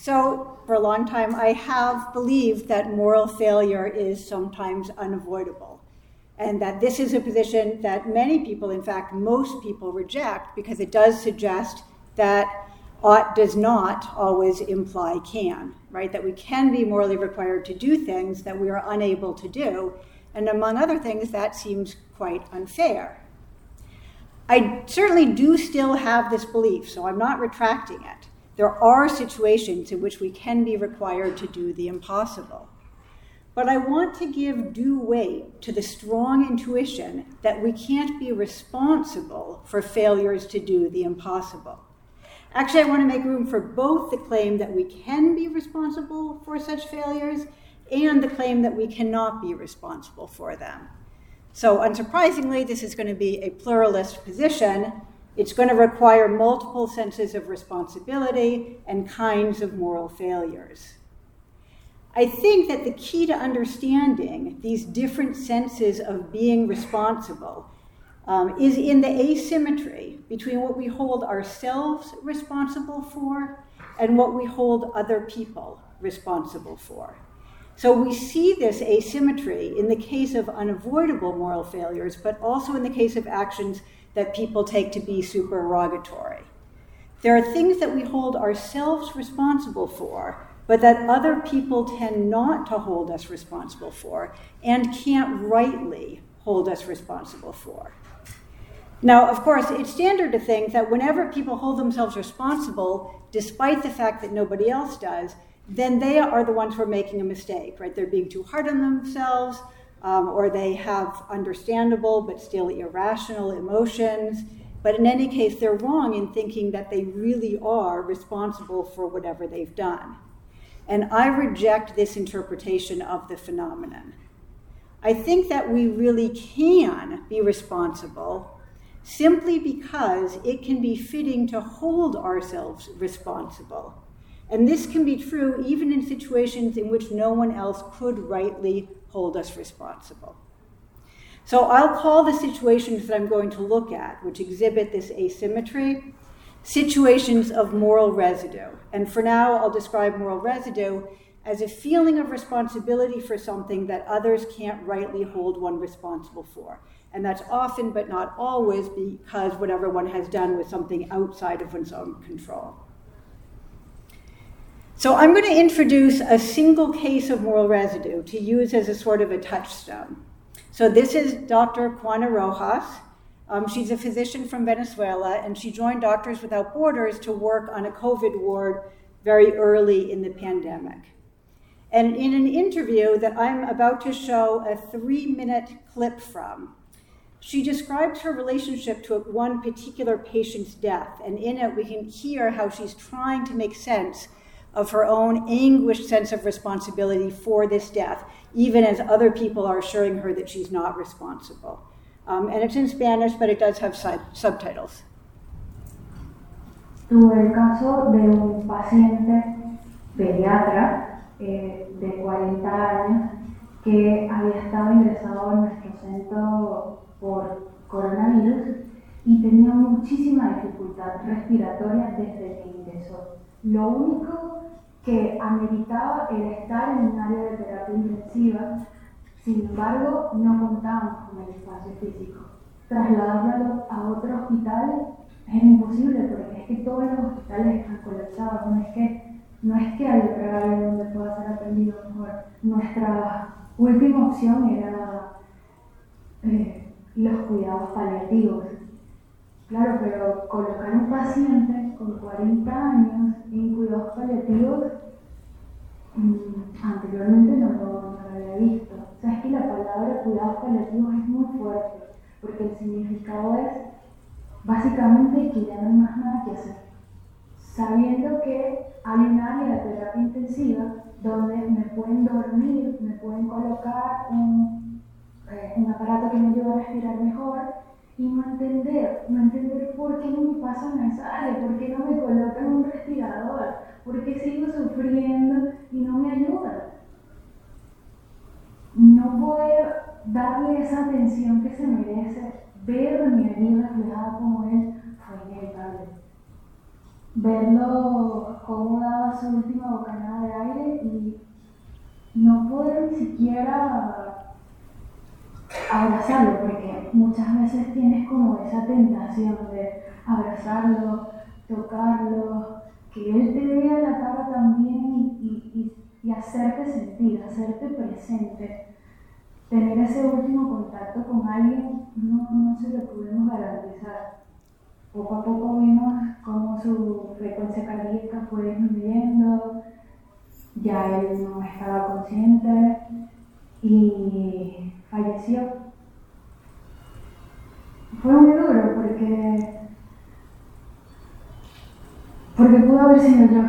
So for a long time, I have believed that moral failure is sometimes unavoidable, and that this is a position that many people, in fact, most people reject, because it does suggest that ought does not always imply can, right? That we can be morally required to do things that we are unable to do, and among other things, that seems quite unfair. I certainly do still have this belief, so I'm not retracting it. There are situations in which we can be required to do the impossible. But I want to give due weight to the strong intuition that we can't be responsible for failures to do the impossible. Actually, I want to make room for both the claim that we can be responsible for such failures and the claim that we cannot be responsible for them. So unsurprisingly, this is going to be a pluralist position. It's going to require multiple senses of responsibility and kinds of moral failures. I think that the key to understanding these different senses of being responsible is in the asymmetry between what we hold ourselves responsible for and what we hold other people responsible for. So we see this asymmetry in the case of unavoidable moral failures, but also in the case of actions that people take to be supererogatory. There are things that we hold ourselves responsible for, but that other people tend not to hold us responsible for and can't rightly hold us responsible for. Now, of course, it's standard to think that whenever people hold themselves responsible, despite the fact that nobody else does, then they are the ones who are making a mistake, right? They're being too hard on themselves, or they have understandable but still irrational emotions. But in any case, they're wrong in thinking that they really are responsible for whatever they've done. And I reject this interpretation of the phenomenon. I think that we really can be responsible simply because it can be fitting to hold ourselves responsible. And this can be true even in situations in which no one else could rightly hold us responsible. So I'll call the situations that I'm going to look at, which exhibit this asymmetry, situations of moral residue. And for now, I'll describe moral residue as a feeling of responsibility for something that others can't rightly hold one responsible for. And that's often, but not always, because whatever one has done was something outside of one's own control. So I'm going to introduce a single case of moral residue to use as a sort of a touchstone. So this is Dr. Juana Rojas. She's a physician from Venezuela, and she joined Doctors Without Borders to work on a COVID ward very early in the pandemic. And in an interview that I'm about to show a 3-minute clip from, she describes her relationship to one particular patient's death, and in it we can hear how she's trying to make sense of her own anguished sense of responsibility for this death, even as other people are assuring her that she's not responsible. And it's in Spanish, but it does have subtitles. Tuve el caso de un paciente pediatra de 40 años que había estado ingresado en nuestro centro por coronavirus y tenía muchísima dificultad respiratoria desde que ingresó. Lo único que ameritaba era estar en un área de terapia intensiva, sin embargo, no contábamos con el espacio físico. Trasladarlo a otro hospital era imposible porque es que todos los hospitales están colapsados, no es que haya otra área donde pueda ser atendido mejor. Nuestra última opción era los cuidados paliativos. Claro, pero colocar un paciente con 40 años en cuidados paliativos, anteriormente no lo había visto. O sea, es que la palabra cuidados paliativos es muy fuerte, porque el significado es básicamente que ya no hay más nada que hacer. Sabiendo que hay un área de terapia intensiva donde me pueden dormir, me pueden colocar un aparato que me ayuda a respirar mejor, y no entender por qué no me pasan a esa área, por qué no me colocan un respirador, por qué sigo sufriendo y no me ayudan. No poder darle esa atención que se merece, ver mi herida reflejada como es, fue inevitable. Verlo cómo daba su última bocanada de aire y no poder ni siquiera abrazarlo, porque muchas veces tienes como esa tentación de abrazarlo, tocarlo, que él te vea la cara también y hacerte sentir, hacerte presente. Tener ese último contacto con alguien no se lo pudimos garantizar. Poco a poco vimos cómo su frecuencia cardíaca fue disminuyendo, ya él no estaba consciente y falleció. Fue muy duro porque pudo haber sido yo.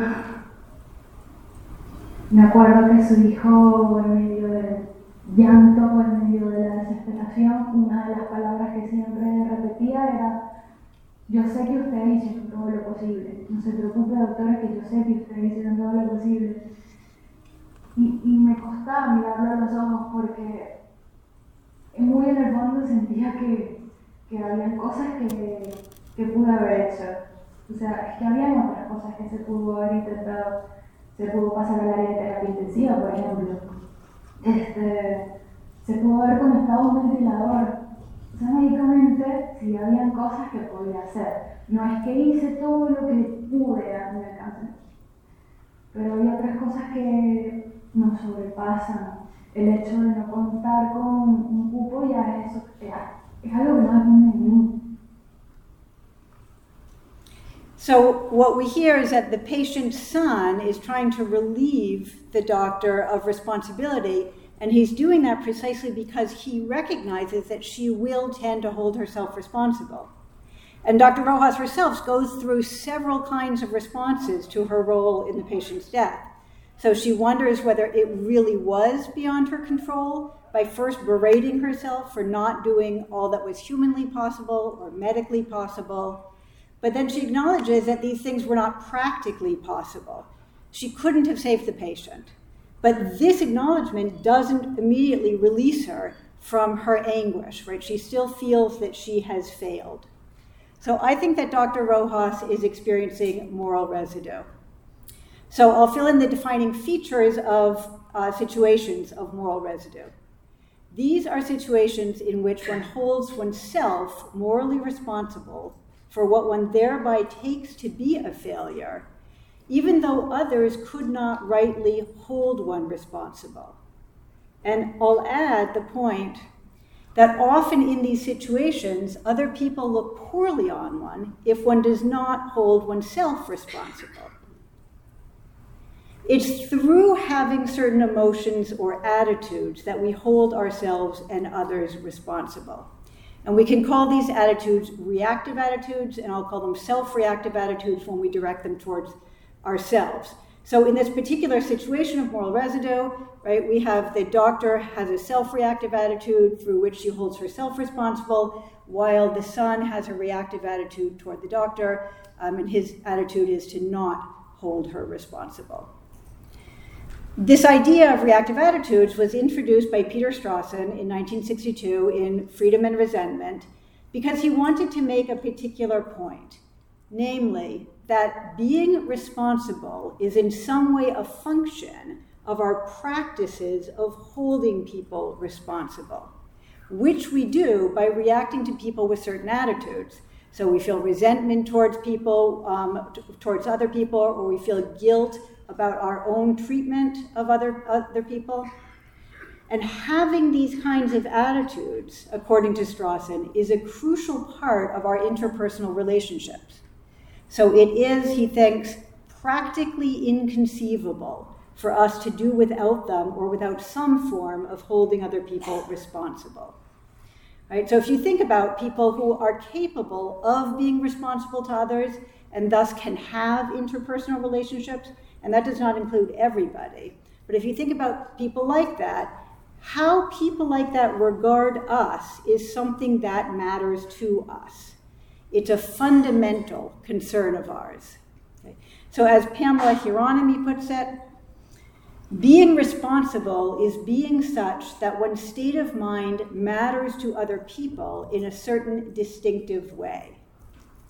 Me acuerdo que su hijo, en medio del llanto o en medio de la desesperación, una de las palabras que siempre repetía era: yo sé que ustedes hicieron todo lo posible. No se preocupe, doctora, que yo sé que ustedes hicieron todo lo posible. Y me costaba mirarlo a los ojos porque muy en el fondo sentía que había cosas que pude haber hecho. O sea, es que había otras cosas que se pudo haber intentado. Se pudo pasar al área de terapia intensiva, por ejemplo. Se pudo haber conectado a un ventilador. O sea, médicamente sí habían cosas que podía hacer. No es que hice todo lo que pude a mi alcance, pero hay otras cosas que nos sobrepasan. El hecho de no contar con un cupo ya es algo que no depende de mí. So what we hear is that the patient's son is trying to relieve the doctor of responsibility, and he's doing that precisely because he recognizes that she will tend to hold herself responsible. And Dr. Rojas herself goes through several kinds of responses to her role in the patient's death. So she wonders whether it really was beyond her control by first berating herself for not doing all that was humanly possible or medically possible. But then she acknowledges that these things were not practically possible. She couldn't have saved the patient. But this acknowledgement doesn't immediately release her from her anguish, right? She still feels that she has failed. So I think that Dr. Rojas is experiencing moral residue. So I'll fill in the defining features of situations of moral residue. These are situations in which one holds oneself morally responsible for what one thereby takes to be a failure, even though others could not rightly hold one responsible. And I'll add the point that often in these situations, other people look poorly on one if one does not hold oneself responsible. It's through having certain emotions or attitudes that we hold ourselves and others responsible. And we can call these attitudes reactive attitudes, and I'll call them self-reactive attitudes when we direct them towards ourselves. So in this particular situation of moral residue, right, we have the doctor has a self-reactive attitude through which she holds herself responsible, while the son has a reactive attitude toward the doctor, and his attitude is to not hold her responsible. This idea of reactive attitudes was introduced by Peter Strawson in 1962 in Freedom and Resentment because he wanted to make a particular point, namely that being responsible is in some way a function of our practices of holding people responsible, which we do by reacting to people with certain attitudes. So we feel resentment towards people, towards other people, or we feel guilt about our own treatment of other people. And having these kinds of attitudes, according to Strawson, is a crucial part of our interpersonal relationships. So it is, he thinks, practically inconceivable for us to do without them or without some form of holding other people responsible. Right? So if you think about people who are capable of being responsible to others and thus can have interpersonal relationships, and that does not include everybody, but if you think about people like that, how people like that regard us is something that matters to us. It's a fundamental concern of ours. Okay? So as Pamela Hieronymi puts it, being responsible is being such that one's state of mind matters to other people in a certain distinctive way.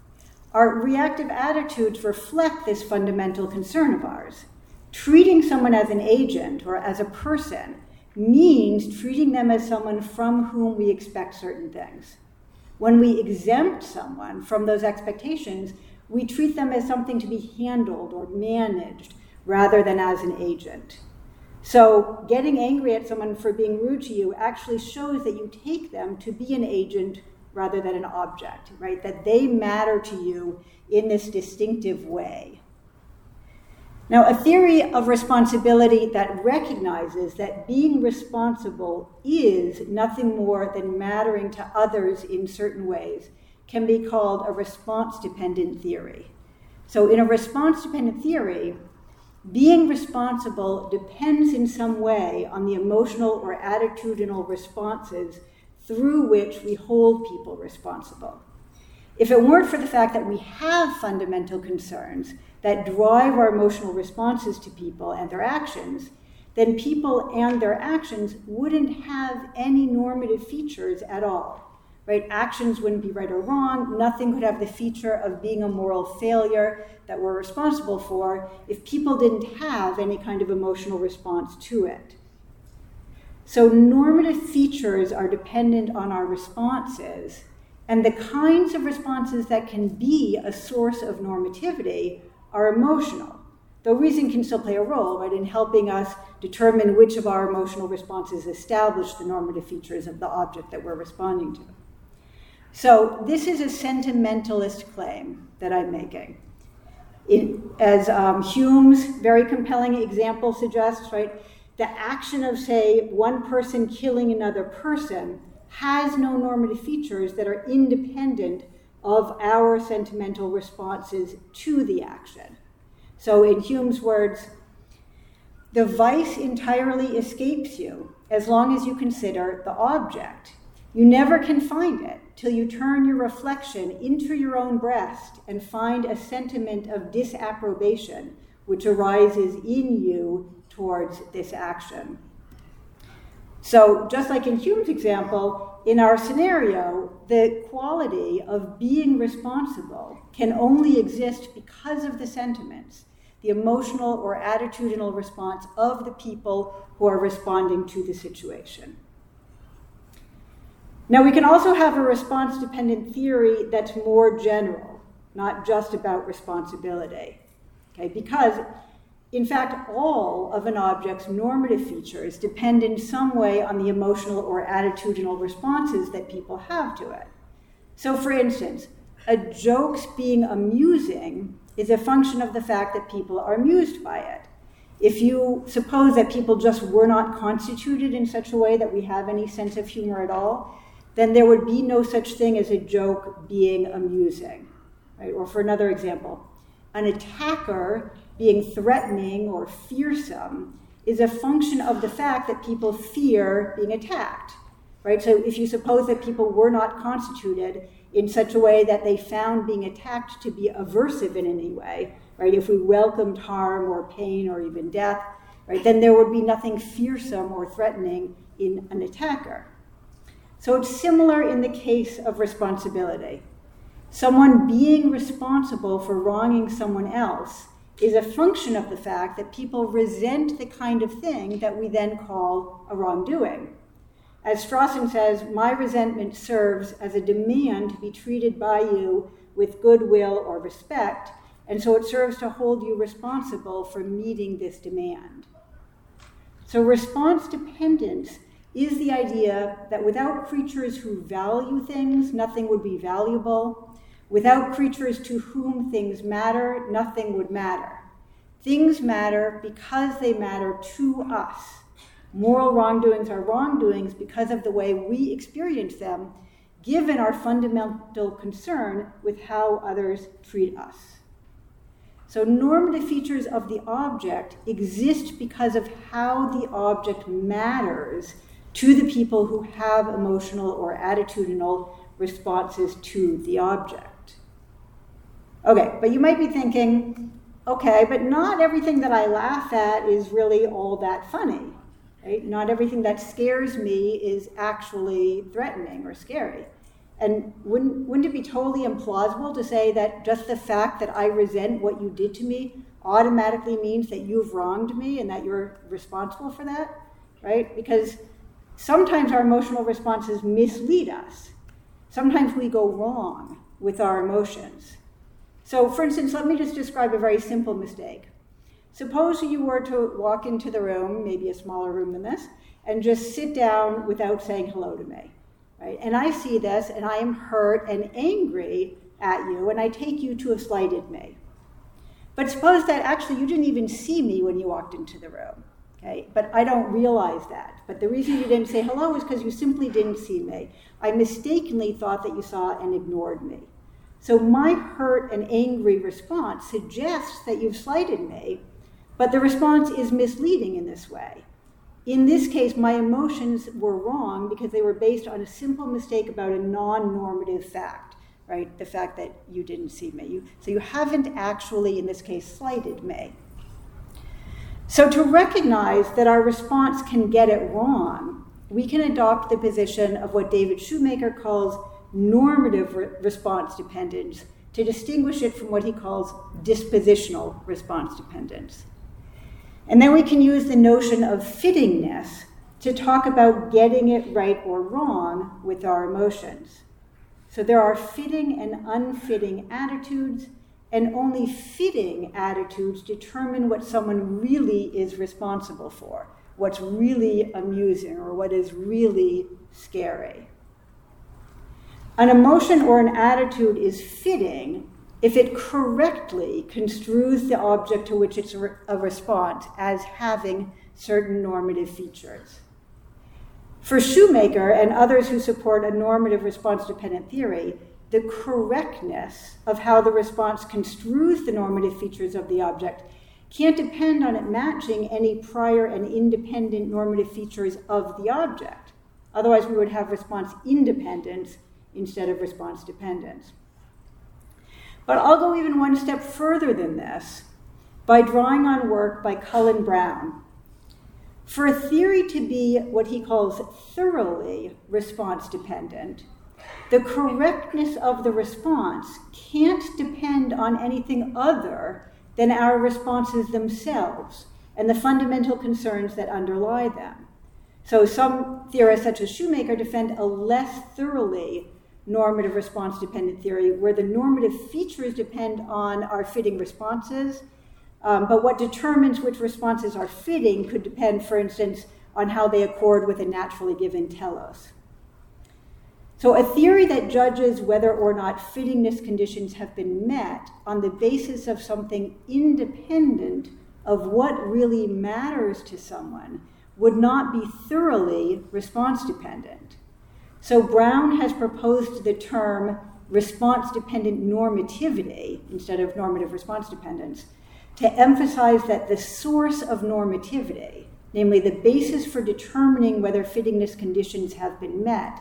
Our reactive attitudes reflect this fundamental concern of ours. Treating someone as an agent or as a person means treating them as someone from whom we expect certain things. When we exempt someone from those expectations, we treat them as something to be handled or managed rather than as an agent. So getting angry at someone for being rude to you actually shows that you take them to be an agent rather than an object, right? That they matter to you in this distinctive way. Now, a theory of responsibility that recognizes that being responsible is nothing more than mattering to others in certain ways can be called a response-dependent theory. So in a response-dependent theory, being responsible depends in some way on the emotional or attitudinal responses through which we hold people responsible. If it weren't for the fact that we have fundamental concerns that drive our emotional responses to people and their actions, then people and their actions wouldn't have any normative features at all, right? Actions wouldn't be right or wrong. Nothing could have the feature of being a moral failure that we're responsible for if people didn't have any kind of emotional response to it. So normative features are dependent on our responses, and the kinds of responses that can be a source of normativity are emotional, though reason can still play a role, right, in helping us determine which of our emotional responses establish the normative features of the object that we're responding to. So this is a sentimentalist claim that I'm making. As Hume's very compelling example suggests, right, the action of, say, one person killing another person has no normative features that are independent of our sentimental responses to the action. So in Hume's words, the vice entirely escapes you as long as you consider the object. You never can find it till you turn your reflection into your own breast and find a sentiment of disapprobation which arises in you towards this action. So just like in Hume's example, in our scenario, the quality of being responsible can only exist because of the sentiments, the emotional or attitudinal response of the people who are responding to the situation. Now, we can also have a response-dependent theory that's more general, not just about responsibility, okay? Because in fact, all of an object's normative features depend in some way on the emotional or attitudinal responses that people have to it. So for instance, a joke's being amusing is a function of the fact that people are amused by it. If you suppose that people just were not constituted in such a way that we have any sense of humor at all, then there would be no such thing as a joke being amusing, right? Or for another example, an attacker being threatening or fearsome is a function of the fact that people fear being attacked, right? So if you suppose that people were not constituted in such a way that they found being attacked to be aversive in any way, right? If we welcomed harm or pain or even death, right, then there would be nothing fearsome or threatening in an attacker. So it's similar in the case of responsibility. Someone being responsible for wronging someone else is a function of the fact that people resent the kind of thing that we then call a wrongdoing. As Strawson says, my resentment serves as a demand to be treated by you with goodwill or respect, and so it serves to hold you responsible for meeting this demand. So response dependence is the idea that without creatures who value things, nothing would be valuable. Without creatures to whom things matter, nothing would matter. Things matter because they matter to us. Moral wrongdoings are wrongdoings because of the way we experience them, given our fundamental concern with how others treat us. So normative features of the object exist because of how the object matters to the people who have emotional or attitudinal responses to the object. Okay, but you might be thinking, okay, but not everything that I laugh at is really all that funny, right? Not everything that scares me is actually threatening or scary. And wouldn't it be totally implausible to say that just the fact that I resent what you did to me automatically means that you've wronged me and that you're responsible for that, right? Because sometimes our emotional responses mislead us. Sometimes we go wrong with our emotions. So, for instance, let me just describe a very simple mistake. Suppose you were to walk into the room, maybe a smaller room than this, and just sit down without saying hello to me. Right? And I see this, and I am hurt and angry at you, and I take you to have slighted me. But suppose that actually you didn't even see me when you walked into the room, okay? But I don't realize that. But the reason you didn't say hello is because you simply didn't see me. I mistakenly thought that you saw and ignored me. So my hurt and angry response suggests that you've slighted me, but the response is misleading in this way. In this case, my emotions were wrong because they were based on a simple mistake about a non-normative fact, right? The fact that you didn't see me. So you haven't actually, in this case, slighted me. So to recognize that our response can get it wrong, we can adopt the position of what David Shoemaker calls normative response dependence to distinguish it from what he calls dispositional response dependence. And then we can use the notion of fittingness to talk about getting it right or wrong with our emotions. So there are fitting and unfitting attitudes, and only fitting attitudes determine what someone really is responsible for, what's really amusing or what is really scary. An emotion or an attitude is fitting if it correctly construes the object to which it's a response as having certain normative features. For Shoemaker and others who support a normative response-dependent theory, the correctness of how the response construes the normative features of the object can't depend on it matching any prior and independent normative features of the object. Otherwise, we would have response independence instead of response dependence. But I'll go even one step further than this by drawing on work by Cullen Brown. For a theory to be what he calls thoroughly response-dependent, the correctness of the response can't depend on anything other than our responses themselves and the fundamental concerns that underlie them. So some theorists, such as Shoemaker, defend a less thoroughly normative response-dependent theory where the normative features depend on our fitting responses, but what determines which responses are fitting could depend, for instance, on how they accord with a naturally given telos. So a theory that judges whether or not fittingness conditions have been met on the basis of something independent of what really matters to someone would not be thoroughly response-dependent. So Brown has proposed the term response-dependent normativity instead of normative response dependence to emphasize that the source of normativity, namely the basis for determining whether fittingness conditions have been met,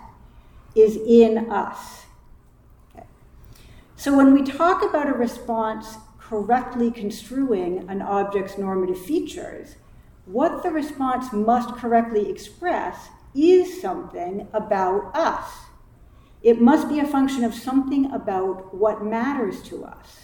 is in us. Okay. So when we talk about a response correctly construing an object's normative features, what the response must correctly express is something about us. It must be a function of something about what matters to us.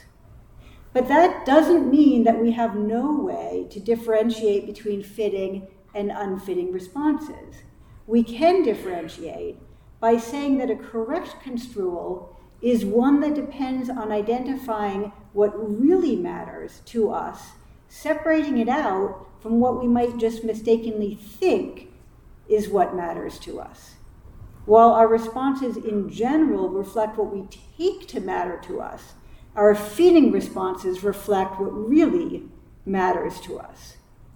But that doesn't mean that we have no way to differentiate between fitting and unfitting responses. We can differentiate by saying that a correct construal is one that depends on identifying what really matters to us, separating it out from what we might just mistakenly think is what matters to us. While our responses in general reflect what we take to matter to us, our fitting responses reflect what really matters to us.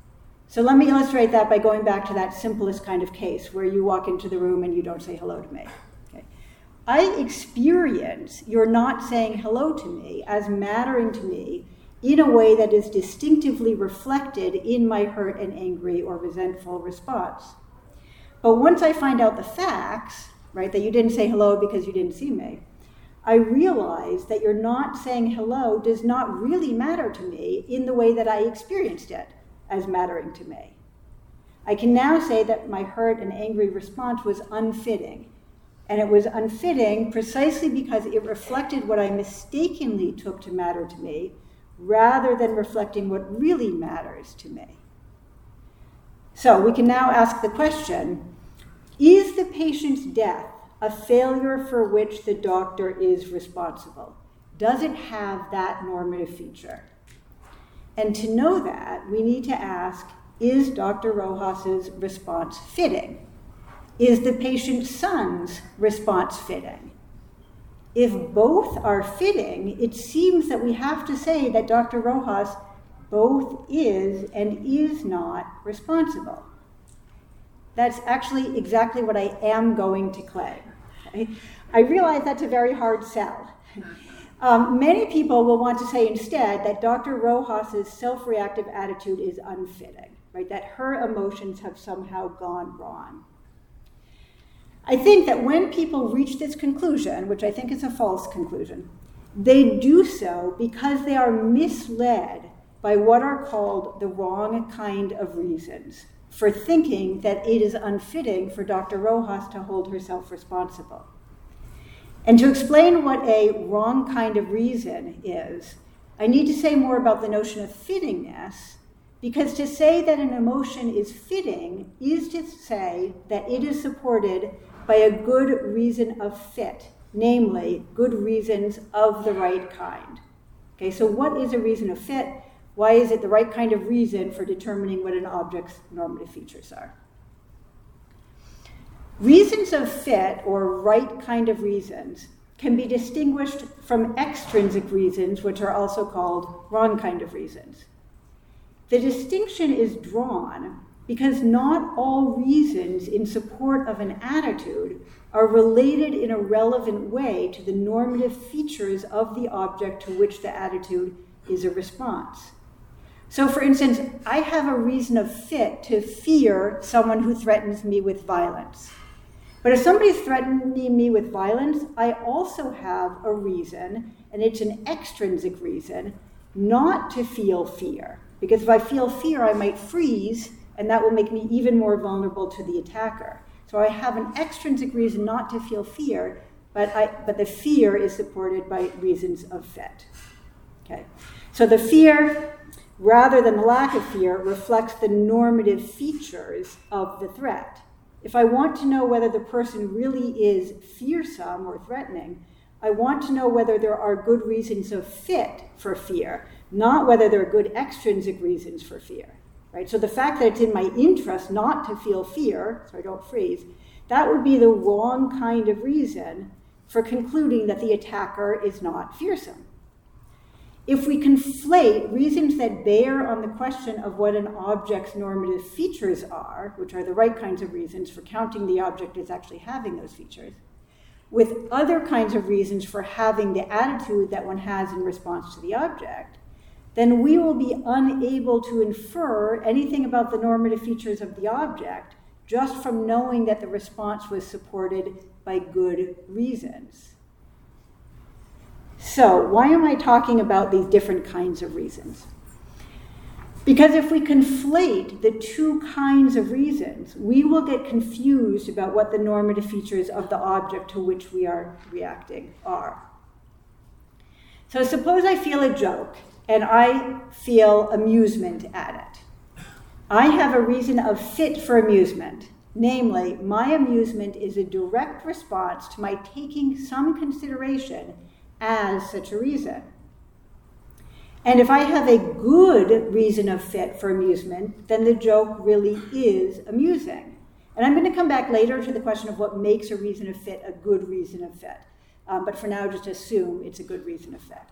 So let me illustrate that by going back to that simplest kind of case where you walk into the room and you don't say hello to me. Okay. I experience your not saying hello to me as mattering to me in a way that is distinctively reflected in my hurt and angry or resentful response. But once I find out the facts, right, that you didn't say hello because you didn't see me, I realize that your not saying hello does not really matter to me in the way that I experienced it as mattering to me. I can now say that my hurt and angry response was unfitting, And it was unfitting precisely because it reflected what I mistakenly took to matter to me, rather than reflecting what really matters to me. So we can now ask the question, is the patient's death a failure for which the doctor is responsible? Does it have that normative feature? And to know that, we need to ask, is Dr. Rojas's response fitting? Is the patient's son's response fitting? If both are fitting, it seems that we have to say that Dr. Rojas both is and is not responsible. That's actually exactly what I am going to claim. Okay? I realize that's a very hard sell. Many people will want to say instead that Dr. Rojas's self-reactive attitude is unfitting, right? That her emotions have somehow gone wrong. I think that when people reach this conclusion, which I think is a false conclusion, they do so because they are misled by what are called the wrong kind of reasons for thinking that it is unfitting for Dr. Rojas to hold herself responsible. And to explain what a wrong kind of reason is, I need to say more about the notion of fittingness, because to say that an emotion is fitting is to say that it is supported by a good reason of fit, namely, good reasons of the right kind. Okay, so what is a reason of fit? Why is it the right kind of reason for determining what an object's normative features are? Reasons of fit, or right kind of reasons, can be distinguished from extrinsic reasons, which are also called wrong kind of reasons. The distinction is drawn because not all reasons in support of an attitude are related in a relevant way to the normative features of the object to which the attitude is a response. So, for instance, I have a reason of fit to fear someone who threatens me with violence. But if somebody's threatening me with violence, I also have a reason, and it's an extrinsic reason, not to feel fear. Because if I feel fear, I might freeze, and that will make me even more vulnerable to the attacker. So I have an extrinsic reason not to feel fear, but the fear is supported by reasons of fit. Okay. So the fear, rather than the lack of fear, reflects the normative features of the threat. If I want to know whether the person really is fearsome or threatening, I want to know whether there are good reasons of fit for fear, not whether there are good extrinsic reasons for fear. Right? So the fact that it's in my interest not to feel fear, so I don't freeze, that would be the wrong kind of reason for concluding that the attacker is not fearsome. If we conflate reasons that bear on the question of what an object's normative features are, which are the right kinds of reasons for counting the object as actually having those features, with other kinds of reasons for having the attitude that one has in response to the object, then we will be unable to infer anything about the normative features of the object just from knowing that the response was supported by good reasons. So, why am I talking about these different kinds of reasons? Because if we conflate the two kinds of reasons, we will get confused about what the normative features of the object to which we are reacting are. So suppose I feel a joke, and I feel amusement at it. I have a reason of fit for amusement. Namely, my amusement is a direct response to my taking some consideration as such a reason. And if I have a good reason of fit for amusement, then the joke really is amusing. And I'm going to come back later to the question of what makes a reason of fit a good reason of fit. But for now, just assume it's a good reason of fit.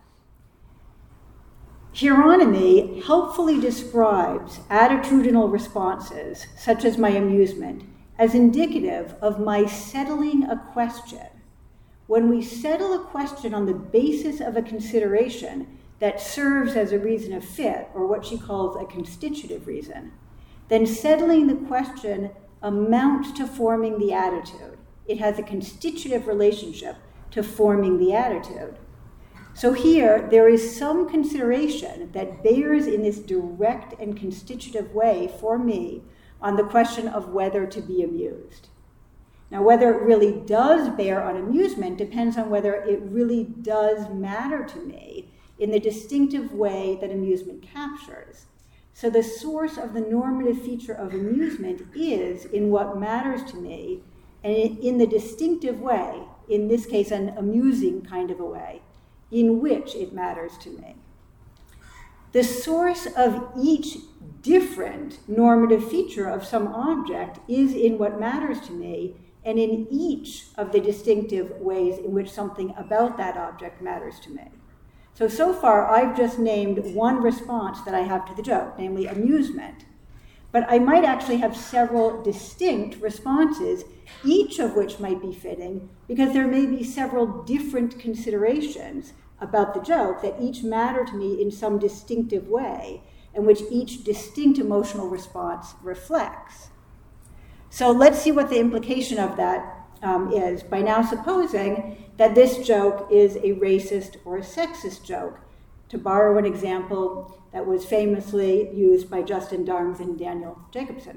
Hieronymy helpfully describes attitudinal responses, such as my amusement, as indicative of my settling a question. When we settle a question on the basis of a consideration that serves as a reason of fit, or what she calls a constitutive reason, then settling the question amounts to forming the attitude. It has a constitutive relationship to forming the attitude. So here, there is some consideration that bears in this direct and constitutive way for me on the question of whether to be amused. Now, whether it really does bear on amusement depends on whether it really does matter to me in the distinctive way that amusement captures. So the source of the normative feature of amusement is in what matters to me, and in the distinctive way, in this case an amusing kind of a way, in which it matters to me. The source of each different normative feature of some object is in what matters to me, and in each of the distinctive ways in which something about that object matters to me. So far, I've just named one response that I have to the joke, namely amusement. But I might actually have several distinct responses, each of which might be fitting, because there may be several different considerations about the joke that each matter to me in some distinctive way, and which each distinct emotional response reflects. So let's see what the implication of that is by now supposing that this joke is a racist or a sexist joke, to borrow an example that was famously used by Justin Darms and Daniel Jacobson.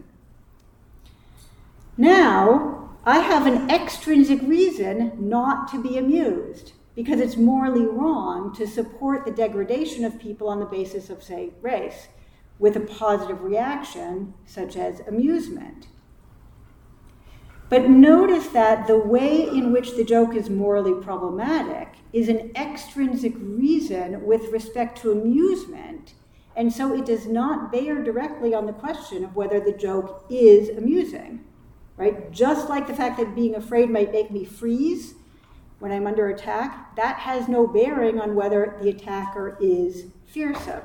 Now, I have an extrinsic reason not to be amused, because it's morally wrong to support the degradation of people on the basis of, say, race, with a positive reaction, such as amusement. But notice that the way in which the joke is morally problematic is an extrinsic reason with respect to amusement, and so it does not bear directly on the question of whether the joke is amusing, right? Just like the fact that being afraid might make me freeze when I'm under attack, that has no bearing on whether the attacker is fearsome.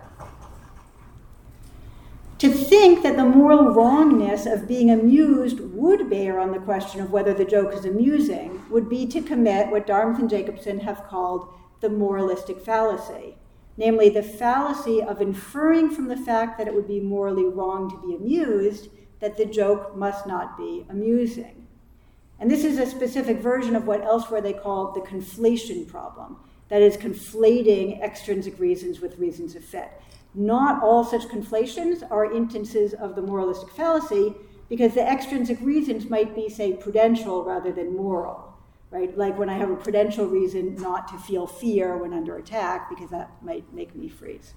To think that the moral wrongness of being amused would bear on the question of whether the joke is amusing would be to commit what Darms and Jacobson have called the moralistic fallacy, namely the fallacy of inferring from the fact that it would be morally wrong to be amused that the joke must not be amusing. And this is a specific version of what elsewhere they call the conflation problem, that is, conflating extrinsic reasons with reasons of fit. Not all such conflations are instances of the moralistic fallacy, because the extrinsic reasons might be, say, prudential rather than moral, right? Like when I have a prudential reason not to feel fear when under attack, because that might make me freeze.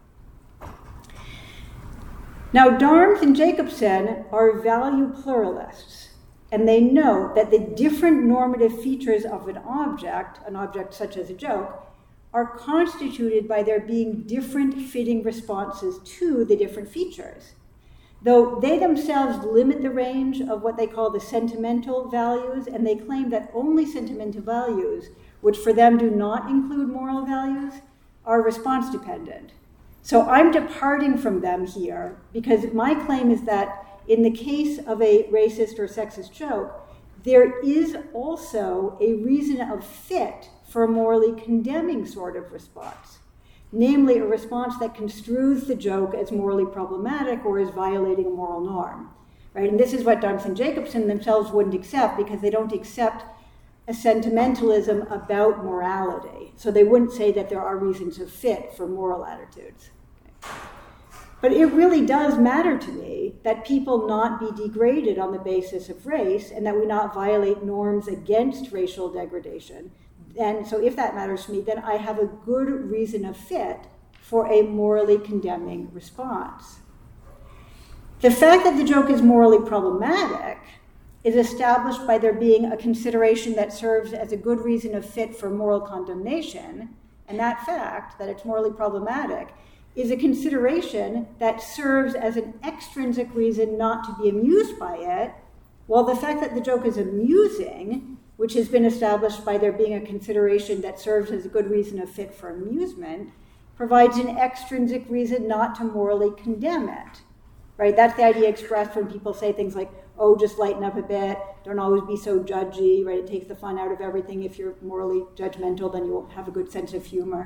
Now, Darms and Jacobson are value pluralists, and they note that the different normative features of an object such as a joke, are constituted by there being different fitting responses to the different features. Though they themselves limit the range of what they call the sentimental values, and they claim that only sentimental values, which for them do not include moral values, are response dependent. So I'm departing from them here, because my claim is that in the case of a racist or sexist joke, there is also a reason of fit for a morally condemning sort of response, namely a response that construes the joke as morally problematic or as violating a moral norm, right? And this is what Darms and Jacobson themselves wouldn't accept, because they don't accept a sentimentalism about morality. So they wouldn't say that there are reasons of fit for moral attitudes. Okay. But it really does matter to me that people not be degraded on the basis of race, and that we not violate norms against racial degradation. And so if that matters to me, then I have a good reason of fit for a morally condemning response. The fact that the joke is morally problematic is established by there being a consideration that serves as a good reason of fit for moral condemnation, and that fact, that it's morally problematic, is a consideration that serves as an extrinsic reason not to be amused by it, while the fact that the joke is amusing, which has been established by there being a consideration that serves as a good reason of fit for amusement, provides an extrinsic reason not to morally condemn it, right? That's the idea expressed when people say things like, oh, just lighten up a bit, don't always be so judgy, right? It takes the fun out of everything. If you're morally judgmental, then you won't have a good sense of humor.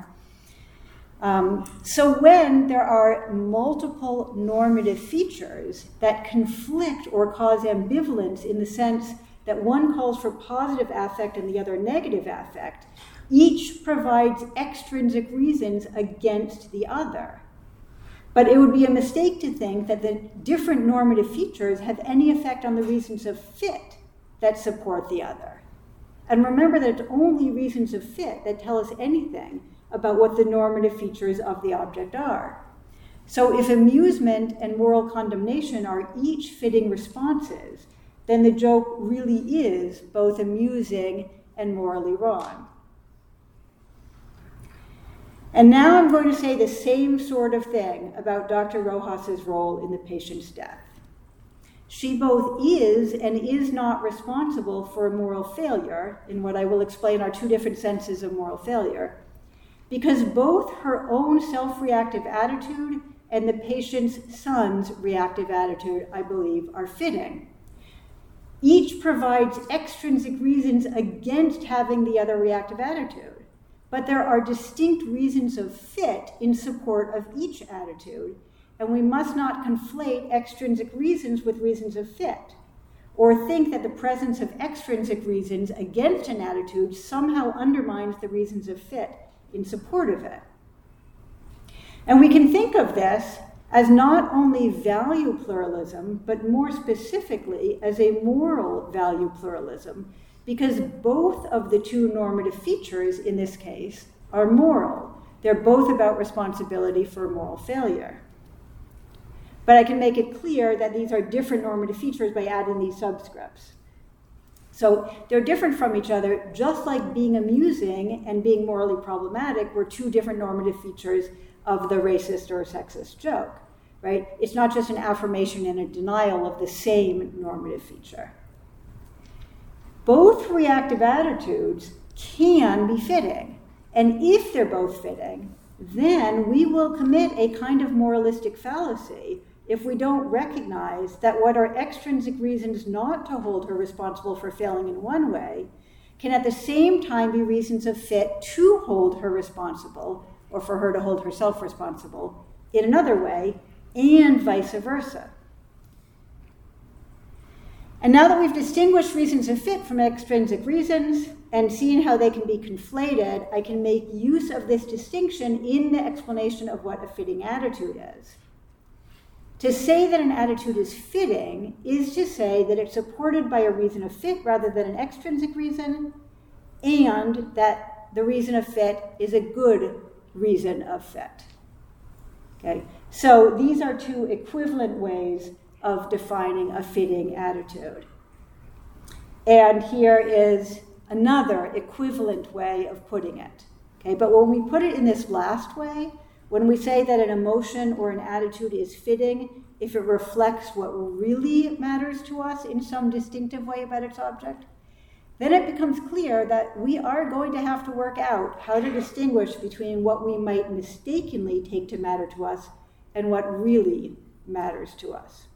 So when there are multiple normative features that conflict or cause ambivalence in the sense that one calls for positive affect and the other negative affect, each provides extrinsic reasons against the other. But it would be a mistake to think that the different normative features have any effect on the reasons of fit that support the other. And remember that it's only reasons of fit that tell us anything about what the normative features of the object are. So if amusement and moral condemnation are each fitting responses, then the joke really is both amusing and morally wrong. And now I'm going to say the same sort of thing about Dr. Rojas's role in the patient's death. She both is and is not responsible for a moral failure, in what I will explain are two different senses of moral failure, because both her own self-reactive attitude and the patient's son's reactive attitude, I believe, are fitting. Each provides extrinsic reasons against having the other reactive attitude, but there are distinct reasons of fit in support of each attitude, and we must not conflate extrinsic reasons with reasons of fit, or think that the presence of extrinsic reasons against an attitude somehow undermines the reasons of fit in support of it. And we can think of this as not only value pluralism, but more specifically as a moral value pluralism, because both of the two normative features in this case are moral. They're both about responsibility for moral failure. But I can make it clear that these are different normative features by adding these subscripts. So they're different from each other, just like being amusing and being morally problematic were two different normative features of the racist or sexist joke, right? It's not just an affirmation and a denial of the same normative feature. Both reactive attitudes can be fitting, and if they're both fitting, then we will commit a kind of moralistic fallacy if we don't recognize that what are extrinsic reasons not to hold her responsible for failing in one way can at the same time be reasons of fit to hold her responsible, or for her to hold herself responsible, in another way, and vice versa. And now that we've distinguished reasons of fit from extrinsic reasons and seen how they can be conflated, I can make use of this distinction in the explanation of what a fitting attitude is. To say that an attitude is fitting is to say that it's supported by a reason of fit rather than an extrinsic reason, and that the reason of fit is a good reason of fit. Okay? So these are two equivalent ways of defining a fitting attitude. And here is another equivalent way of putting it. Okay? But when we put it in this last way, when we say that an emotion or an attitude is fitting if it reflects what really matters to us in some distinctive way about its object, then it becomes clear that we are going to have to work out how to distinguish between what we might mistakenly take to matter to us and what really matters to us.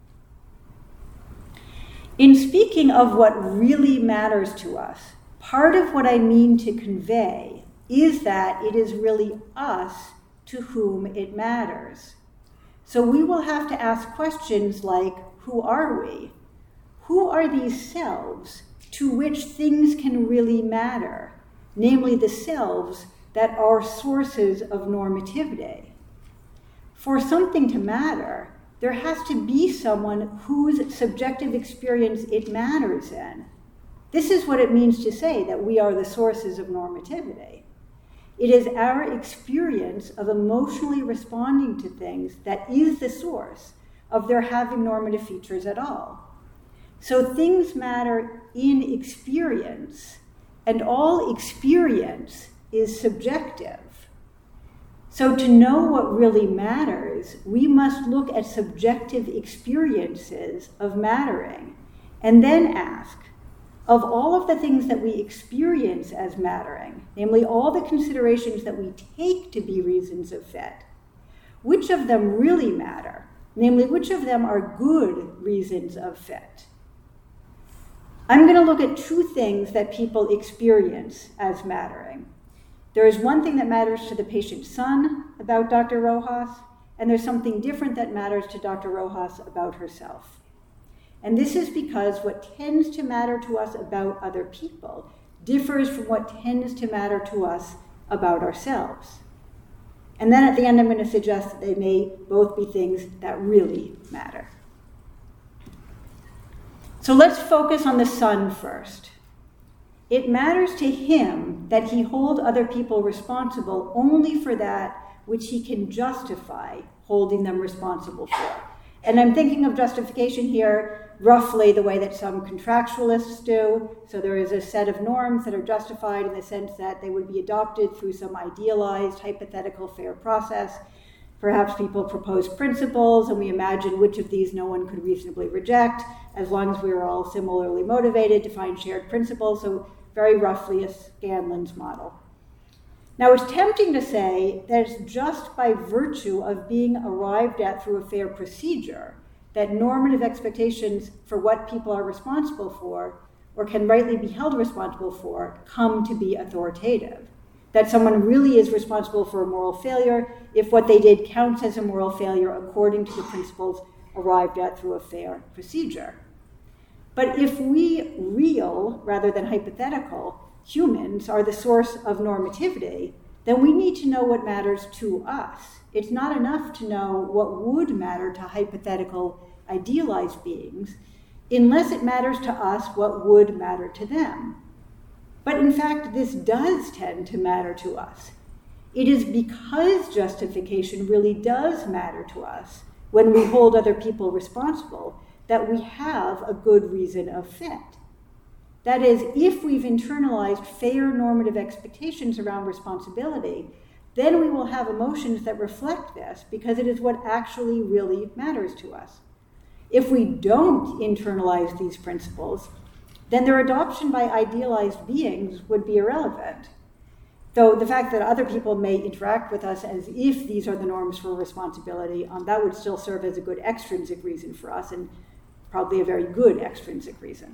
In speaking of what really matters to us, part of what I mean to convey is that it is really us to whom it matters. So we will have to ask questions like, who are we? Who are these selves to which things can really matter, namely the selves that are sources of normativity? For something to matter, there has to be someone whose subjective experience it matters in. This is what it means to say that we are the sources of normativity. It is our experience of emotionally responding to things that is the source of their having normative features at all. So things matter in experience, and all experience is subjective. So to know what really matters, we must look at subjective experiences of mattering, and then ask, of all of the things that we experience as mattering, namely all the considerations that we take to be reasons of fit, which of them really matter? Namely, which of them are good reasons of fit? I'm going to look at two things that people experience as mattering. There is one thing that matters to the patient's son about Dr. Rojas, and there's something different that matters to Dr. Rojas about herself. And this is because what tends to matter to us about other people differs from what tends to matter to us about ourselves. And then at the end, I'm going to suggest that they may both be things that really matter. So let's focus on the son first. It matters to him that he hold other people responsible only for that which he can justify holding them responsible for. And I'm thinking of justification here roughly the way that some contractualists do. So there is a set of norms that are justified in the sense that they would be adopted through some idealized, hypothetical, fair process. Perhaps people propose principles, and we imagine which of these no one could reasonably reject, as long as we are all similarly motivated to find shared principles. So very roughly a Scanlon's model. Now, it's tempting to say that it's just by virtue of being arrived at through a fair procedure that normative expectations for what people are responsible for, or can rightly be held responsible for, come to be authoritative. That someone really is responsible for a moral failure if what they did counts as a moral failure according to the principles arrived at through a fair procedure. But if we real, rather than hypothetical, humans are the source of normativity, then we need to know what matters to us. It's not enough to know what would matter to hypothetical, idealized beings, unless it matters to us what would matter to them. But in fact, this does tend to matter to us. It is because justification really does matter to us when we hold other people responsible that we have a good reason of fit. That is, if we've internalized fair normative expectations around responsibility, then we will have emotions that reflect this because it is what actually really matters to us. If we don't internalize these principles, then their adoption by idealized beings would be irrelevant. Though the fact that other people may interact with us as if these are the norms for responsibility, that would still serve as a good extrinsic reason for us, and probably a very good extrinsic reason.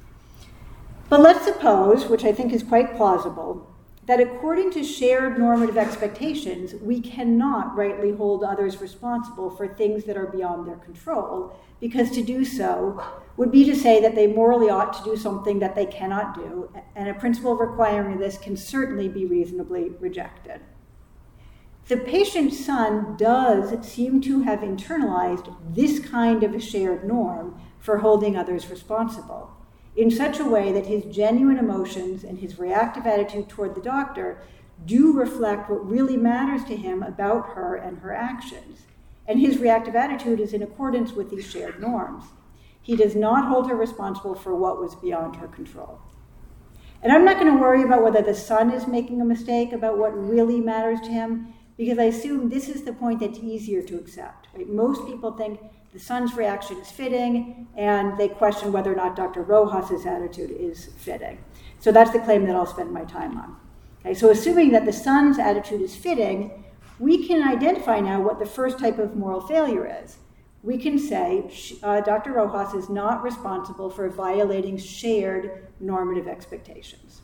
But let's suppose, which I think is quite plausible, that according to shared normative expectations, we cannot rightly hold others responsible for things that are beyond their control, because to do so would be to say that they morally ought to do something that they cannot do, and a principle requiring this can certainly be reasonably rejected. The patient's son does seem to have internalized this kind of a shared norm for holding others responsible, in such a way that his genuine emotions and his reactive attitude toward the doctor do reflect what really matters to him about her and her actions. And his reactive attitude is in accordance with these shared norms. He does not hold her responsible for what was beyond her control. And I'm not going to worry about whether the son is making a mistake about what really matters to him, because I assume this is the point that's easier to accept. Right? Most people think the son's reaction is fitting, and they question whether or not Dr. Rojas's attitude is fitting. So that's the claim that I'll spend my time on. Okay, so assuming that the son's attitude is fitting, we can identify now what the first type of moral failure is. We can say Dr. Rojas is not responsible for violating shared normative expectations.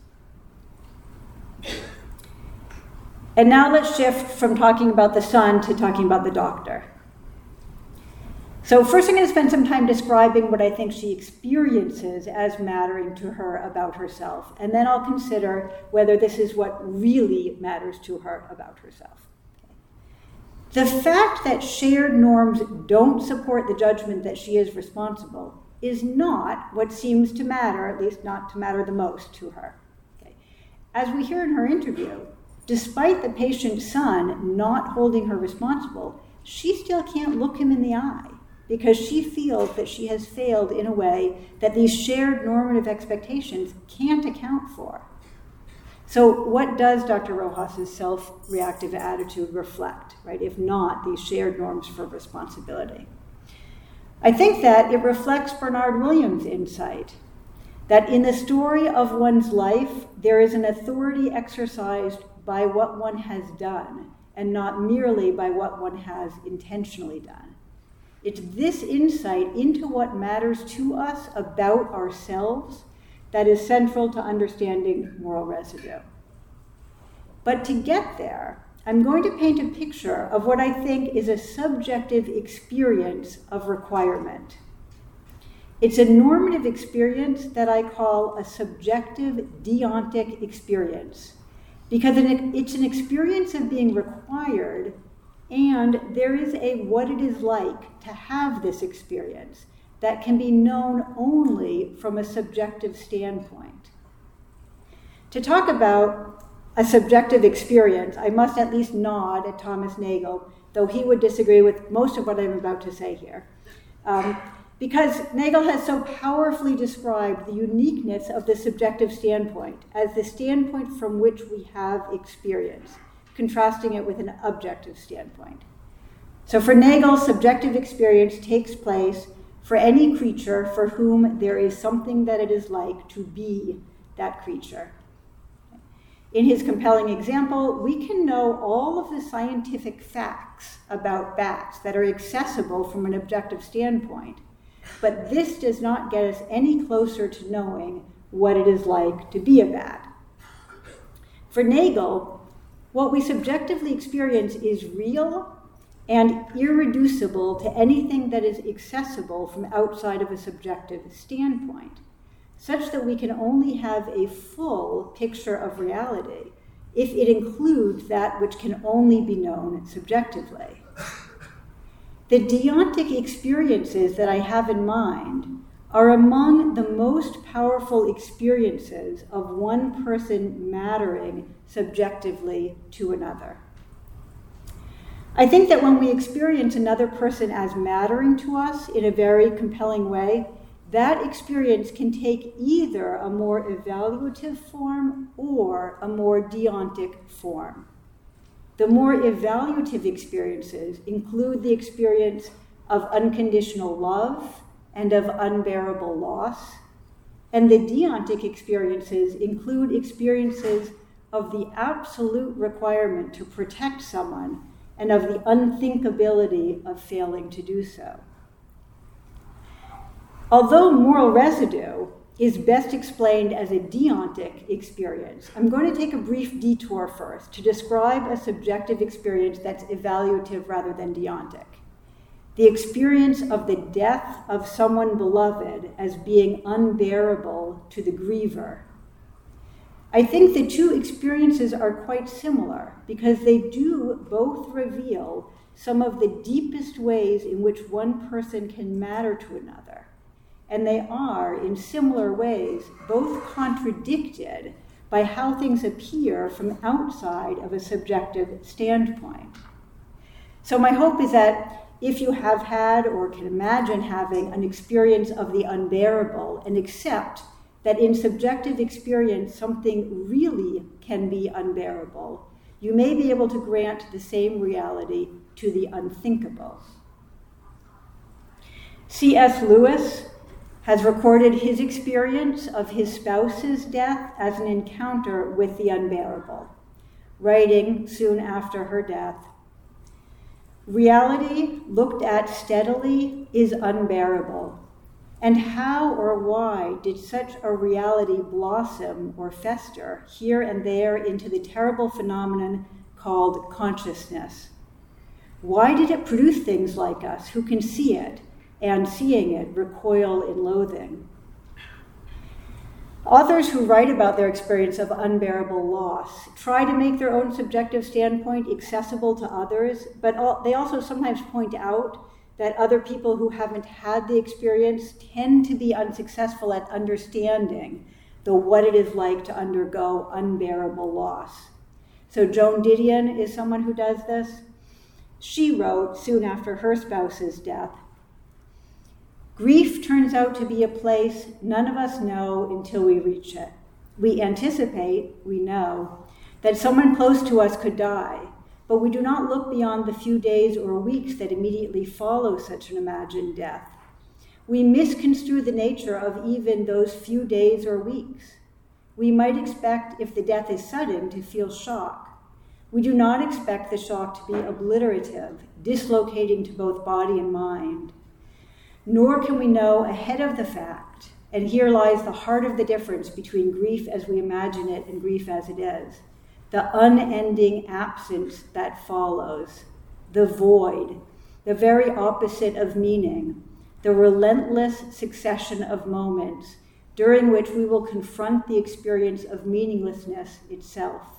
And now let's shift from talking about the son to talking about the doctor. So first I'm going to spend some time describing what I think she experiences as mattering to her about herself, and then I'll consider whether this is what really matters to her about herself. The fact that shared norms don't support the judgment that she is responsible is not what seems to matter, at least not to matter the most to her. Okay. As we hear in her interview, despite the patient's son not holding her responsible, she still can't look him in the eye because she feels that she has failed in a way that these shared normative expectations can't account for. So what does Dr. Rojas's self-reactive attitude reflect, right, if not these shared norms for responsibility? I think that it reflects Bernard Williams' insight that in the story of one's life, there is an authority exercised by what one has done and not merely by what one has intentionally done. It's this insight into what matters to us about ourselves that is central to understanding moral residue. But to get there, I'm going to paint a picture of what I think is a subjective experience of requirement. It's a normative experience that I call a subjective deontic experience, because it's an experience of being required, and there is a what it is like to have this experience that can be known only from a subjective standpoint. To talk about a subjective experience, I must at least nod at Thomas Nagel, though he would disagree with most of what I'm about to say here. Because Nagel has so powerfully described the uniqueness of the subjective standpoint as the standpoint from which we have experience, contrasting it with an objective standpoint. So for Nagel, subjective experience takes place for any creature for whom there is something that it is like to be that creature. In his compelling example, we can know all of the scientific facts about bats that are accessible from an objective standpoint, but this does not get us any closer to knowing what it is like to be a bat. For Nagel, what we subjectively experience is real and irreducible to anything that is accessible from outside of a subjective standpoint, such that we can only have a full picture of reality if it includes that which can only be known subjectively. The deontic experiences that I have in mind are among the most powerful experiences of one person mattering subjectively to another. I think that when we experience another person as mattering to us in a very compelling way, that experience can take either a more evaluative form or a more deontic form. The more evaluative experiences include the experience of unconditional love and of unbearable loss, and the deontic experiences include experiences of the absolute requirement to protect someone and of the unthinkability of failing to do so. Although moral residue is best explained as a deontic experience, I'm going to take a brief detour first to describe a subjective experience that's evaluative rather than deontic. The experience of the death of someone beloved as being unbearable to the griever. I think the two experiences are quite similar because they do both reveal some of the deepest ways in which one person can matter to another. And they are, in similar ways, both contradicted by how things appear from outside of a subjective standpoint. So my hope is that if you have had or can imagine having an experience of the unbearable and accept that in subjective experience something really can be unbearable, you may be able to grant the same reality to the unthinkable. C.S. Lewis has recorded his experience of his spouse's death as an encounter with the unbearable, writing soon after her death, "Reality looked at steadily is unbearable, and how or why did such a reality blossom or fester here and there into the terrible phenomenon called consciousness? Why did it produce things like us who can see it, and seeing it, recoil in loathing?" Authors who write about their experience of unbearable loss try to make their own subjective standpoint accessible to others, but they also sometimes point out that other people who haven't had the experience tend to be unsuccessful at understanding what it is like to undergo unbearable loss. So Joan Didion is someone who does this. She wrote soon after her spouse's death, "Grief turns out to be a place none of us know until we reach it. We anticipate, we know, that someone close to us could die, but we do not look beyond the few days or weeks that immediately follow such an imagined death. We misconstrue the nature of even those few days or weeks. We might expect, if the death is sudden, to feel shock. We do not expect the shock to be obliterative, dislocating to both body and mind. Nor can we know ahead of the fact, and here lies the heart of the difference between grief as we imagine it and grief as it is, the unending absence that follows, the void, the very opposite of meaning, the relentless succession of moments during which we will confront the experience of meaninglessness itself.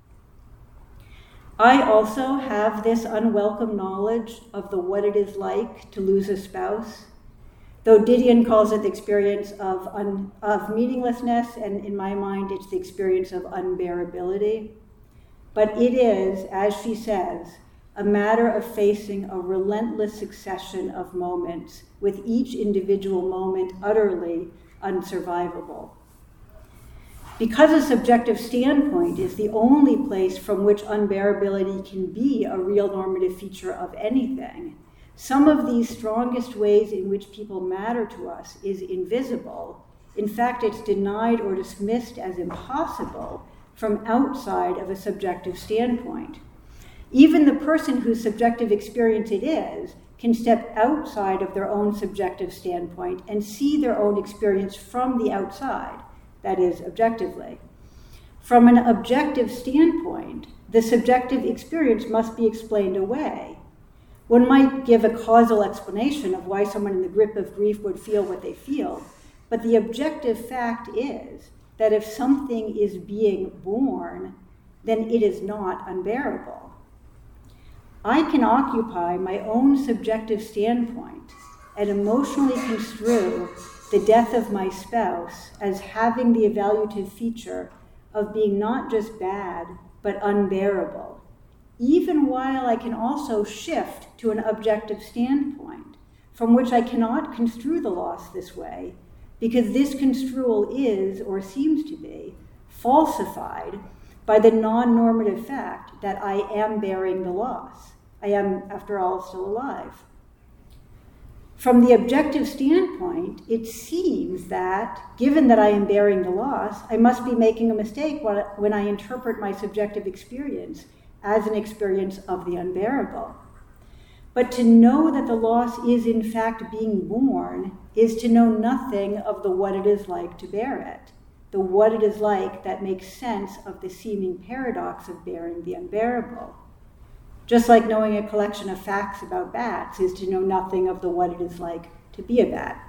I also have this unwelcome knowledge of what it is like to lose a spouse. though Didion calls it the experience of meaninglessness, and in my mind it's the experience of unbearability. But it is, as she says, a matter of facing a relentless succession of moments, with each individual moment utterly unsurvivable. Because a subjective standpoint is the only place from which unbearability can be a real normative feature of anything, some of these strongest ways in which people matter to us is invisible. In fact, it's denied or dismissed as impossible from outside of a subjective standpoint. Even the person whose subjective experience it is can step outside of their own subjective standpoint and see their own experience from the outside, that is, objectively. From an objective standpoint, the subjective experience must be explained away. One might give a causal explanation of why someone in the grip of grief would feel what they feel, but the objective fact is that if something is being born, then it is not unbearable. I can occupy my own subjective standpoint and emotionally construe the death of my spouse as having the evaluative feature of being not just bad, but unbearable, even while I can also shift to an objective standpoint from which I cannot construe the loss this way, because this construal is, or seems to be, falsified by the non-normative fact that I am bearing the loss. I am, after all, still alive. From the objective standpoint, it seems that, given that I am bearing the loss, I must be making a mistake when I interpret my subjective experience as an experience of the unbearable. But to know that the loss is in fact being born is to know nothing of the what it is like to bear it, the what it is like that makes sense of the seeming paradox of bearing the unbearable. Just like knowing a collection of facts about bats is to know nothing of the what it is like to be a bat.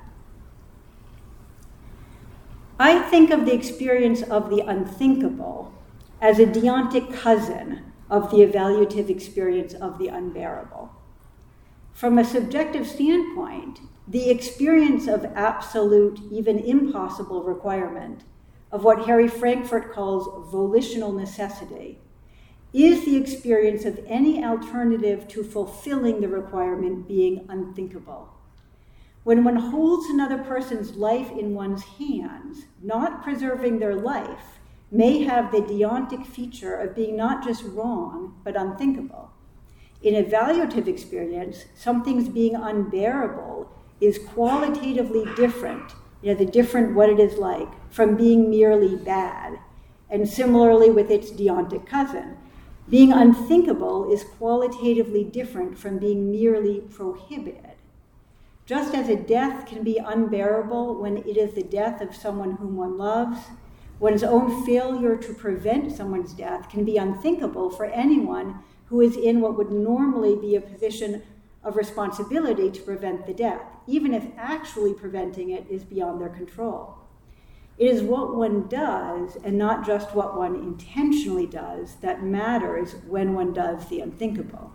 I think of the experience of the unthinkable as a deontic cousin of the evaluative experience of the unbearable. From a subjective standpoint, the experience of absolute, even impossible requirement, of what Harry Frankfurt calls volitional necessity, is the experience of any alternative to fulfilling the requirement being unthinkable. When one holds another person's life in one's hands, not preserving their life may have the deontic feature of being not just wrong, but unthinkable. In evaluative experience, something's being unbearable is qualitatively different, the different what it is like, from being merely bad. And similarly with its deontic cousin, being unthinkable is qualitatively different from being merely prohibited. Just as a death can be unbearable when it is the death of someone whom one loves, one's own failure to prevent someone's death can be unthinkable for anyone who is in what would normally be a position of responsibility to prevent the death, even if actually preventing it is beyond their control. It is what one does, and not just what one intentionally does, that matters when one does the unthinkable.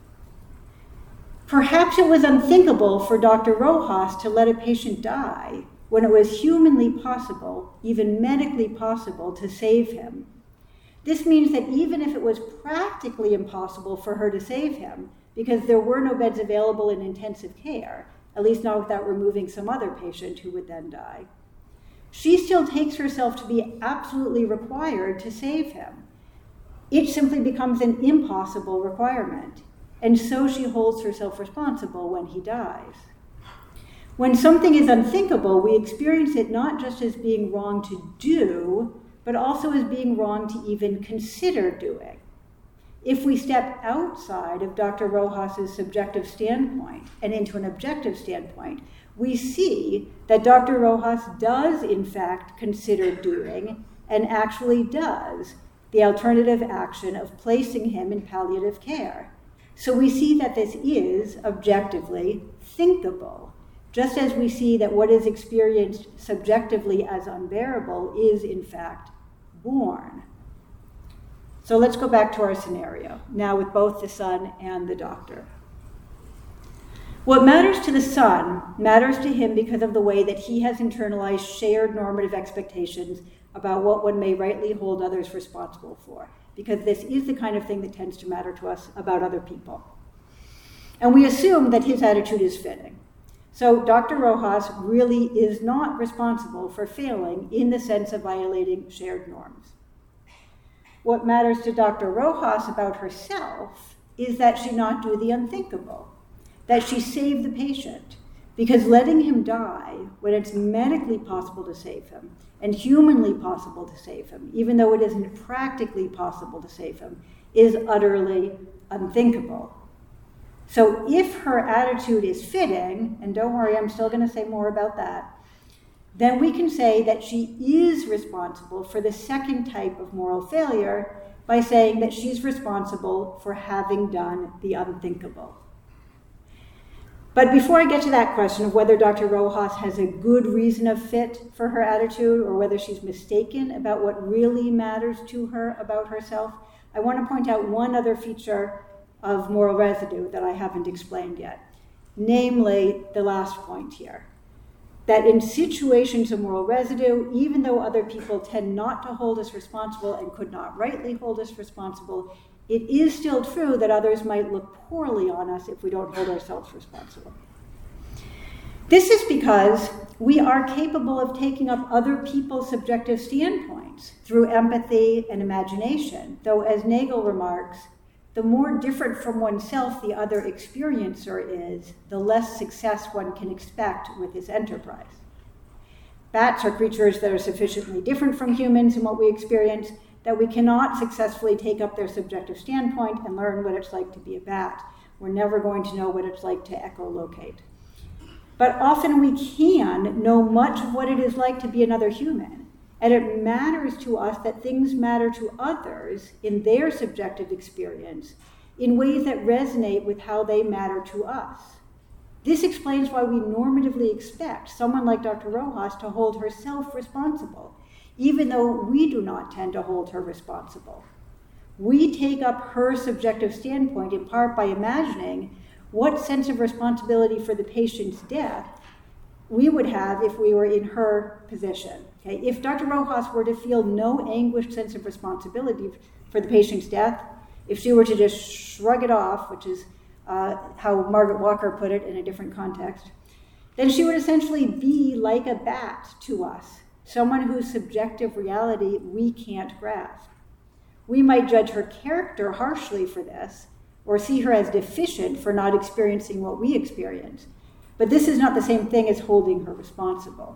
Perhaps it was unthinkable for Dr. Rojas to let a patient die when it was humanly possible, even medically possible, to save him. This means that even if it was practically impossible for her to save him, because there were no beds available in intensive care, at least not without removing some other patient who would then die, she still takes herself to be absolutely required to save him. It simply becomes an impossible requirement, and so she holds herself responsible when he dies. When something is unthinkable, we experience it not just as being wrong to do, but also as being wrong to even consider doing. If we step outside of Dr. Rojas's subjective standpoint and into an objective standpoint, we see that Dr. Rojas does, in fact, consider doing, and actually does, the alternative action of placing him in palliative care. So we see that this is, objectively, thinkable, just as we see that what is experienced subjectively as unbearable is, in fact, born. So let's go back to our scenario, now with both the son and the doctor. What matters to the son matters to him because of the way that he has internalized shared normative expectations about what one may rightly hold others responsible for, because this is the kind of thing that tends to matter to us about other people. And we assume that his attitude is fitting. So Dr. Rojas really is not responsible for failing in the sense of violating shared norms. What matters to Dr. Rojas about herself is that she not do the unthinkable, that she save the patient, because letting him die when it's medically possible to save him and humanly possible to save him, even though it isn't practically possible to save him, is utterly unthinkable. So if her attitude is fitting, and don't worry, I'm still going to say more about that, then we can say that she is responsible for the second type of moral failure by saying that she's responsible for having done the unthinkable. But before I get to that question of whether Dr. Rojas has a good reason of fit for her attitude or whether she's mistaken about what really matters to her about herself, I want to point out one other feature of moral residue that I haven't explained yet, namely the last point here, that in situations of moral residue, even though other people tend not to hold us responsible and could not rightly hold us responsible, it is still true that others might look poorly on us if we don't hold ourselves responsible. This is because we are capable of taking up other people's subjective standpoints through empathy and imagination, though as Nagel remarks, the more different from oneself the other experiencer is, the less success one can expect with his enterprise. Bats are creatures that are sufficiently different from humans in what we experience that we cannot successfully take up their subjective standpoint and learn what it's like to be a bat. We're never going to know what it's like to echolocate. But often we can know much of what it is like to be another human. And it matters to us that things matter to others in their subjective experience in ways that resonate with how they matter to us. This explains why we normatively expect someone like Dr. Rojas to hold herself responsible, even though we do not tend to hold her responsible. We take up her subjective standpoint in part by imagining what sense of responsibility for the patient's death we would have if we were in her position. Okay? If Dr. Rojas were to feel no anguished sense of responsibility for the patient's death, if she were to just shrug it off, which is how Margaret Walker put it in a different context, then she would essentially be like a bat to us, someone whose subjective reality we can't grasp. We might judge her character harshly for this, or see her as deficient for not experiencing what we experience. But this is not the same thing as holding her responsible.